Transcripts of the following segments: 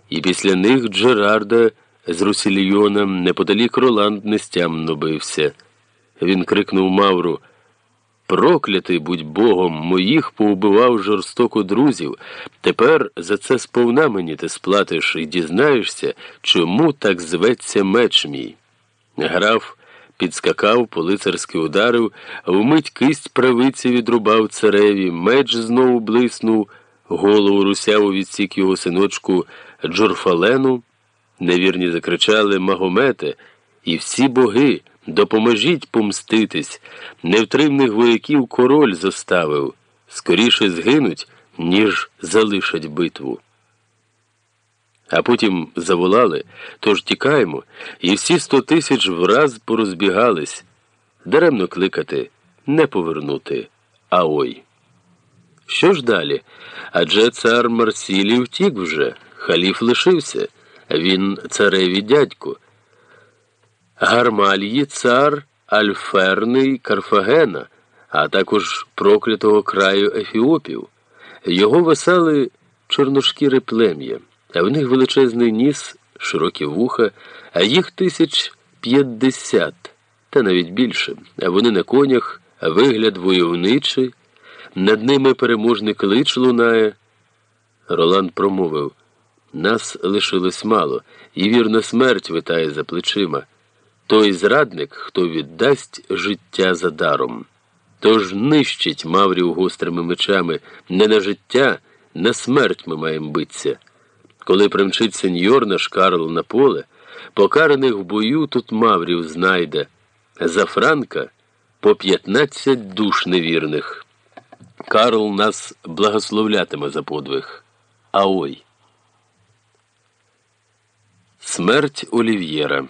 І після них Джерарда з Русільйоном неподалік Роланд нестямно бився. Він крикнув Мавру: «Проклятий будь Богом, моїх поубивав жорстоко друзів. Тепер за це сповна мені ти сплатиш і дізнаєшся, чому так зветься меч мій». Граф підскакав, по-лицарськи ударив, вмить кисть правиці відрубав цареві, меч знову блиснув, голову русяву відсік його синочку Джурфалену. Невірні закричали: «Магомете і всі боги, допоможіть помститись! Невтримних вояків король зоставив, скоріше згинуть, ніж залишать битву». А потім заволали: «Тож тікаємо», і всі 100 000 враз порозбігались. Даремно кликати, не повернути, а ой. Що ж далі? Адже цар Марсілій втік вже, халіф лишився, він цареві дядько. Гармалії цар Альферний Карфагена, а також проклятого краю Ефіопів. Його весели чорношкіре плем'я, а в них величезний ніс, широкі вуха, а їх 1050, та навіть більше. А вони на конях, вигляд войовничий, над ними переможний клич лунає. Роланд промовив: «Нас лишилось мало, і вірна смерть витає за плечима. Той зрадник, хто віддасть життя за даром. Тож нищить маврів гострими мечами, не на життя, на смерть ми маємо битися. Коли примчить сеньор наш Карл на поле, покараних в бою тут маврів знайде, за франка по 15 душ невірних. Карл нас благословлятиме за подвиг. А ой». Смерть Олів'єра.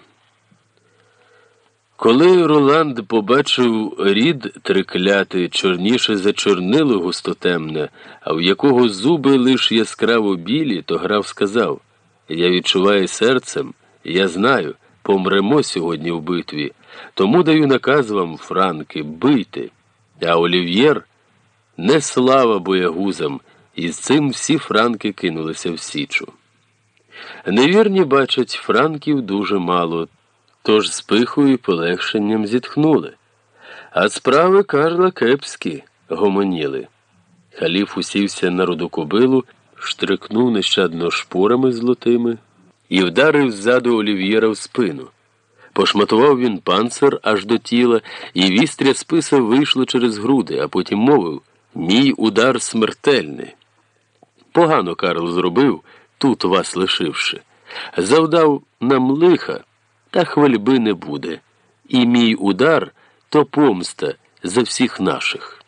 Коли Роланд побачив рід триклятий, чорніше за чорнило густотемне, а в якого зуби лиш яскраво білі, то граф сказав: «Я відчуваю серцем, я знаю, помремо сьогодні в битві, тому даю наказ вам, франки, бийте». А Олів'єр – не слава боягузам, і з цим всі франки кинулися в січу. Невірні бачать, франків дуже мало, тож з пихою і полегшенням зітхнули. А справи Карла кепські, гомоніли. Халіф усівся на руду кобилу, штрикнув нещадно шпорами золотими і вдарив ззаду Олів'єра в спину. Пошматував він панцир аж до тіла, і вістря списа вийшло через груди, а потім мовив: «Мій удар смертельний. Погано Карл зробив, тут вас лишивши. Завдав нам лиха, та хвальби не буде. І мій удар – то помста за всіх наших».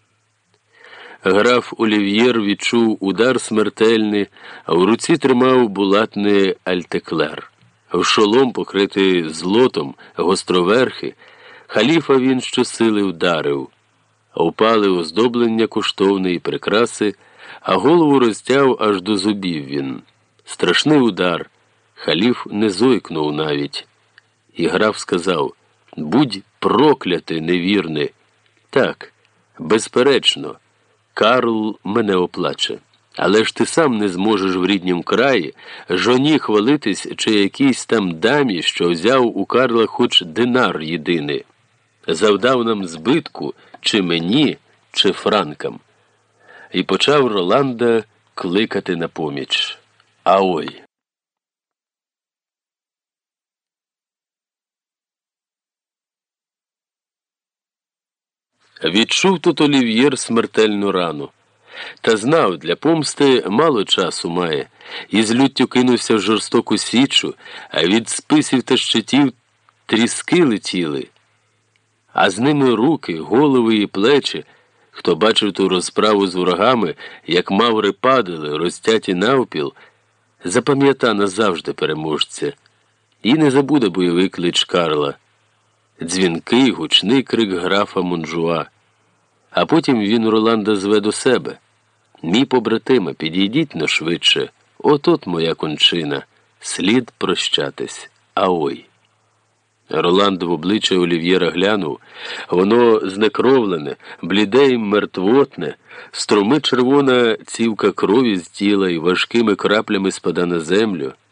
Граф Олів'єр відчув удар смертельний, а в руці тримав булатний альтеклер. В шолом, покритий злотом, гостроверхи, халіфа він щосили вдарив. Впали оздоблення коштовне і прикраси, а голову розтяв аж до зубів він. Страшний удар. Халіф не зойкнув навіть. І граф сказав: «Будь проклятий, невірний». «Так, безперечно, Карл мене оплаче. Але ж ти сам не зможеш в ріднім краї жоні хвалитись чи якійсь там дамі, що взяв у Карла хоч динар єдиний. Завдав нам збитку чи мені, чи франкам». І почав Роланда кликати на поміч. А ой. Відчув тут Олів'єр смертельну рану. Та знав, для помсти мало часу має, і з люттю кинувся в жорстоку січу, а від списів та щитів тріски летіли, а з ними руки, голови і плечі. Хто бачив ту розправу з ворогами, як маври падали, розтяті навпіл, запам'ята назавжди переможця. І не забуде бойовий клич Карла, дзвінкий, гучний крик графа Монжуа. А потім він Роланда зве до себе: «Мій побратиме, підійдіть но швидше, от моя кончина, слід прощатись, а ой». Роланд в обличчя Олів'єра глянув. Воно знекровлене, бліде й мертвотне, струмить червона цівка крові з тіла і важкими краплями спада на землю.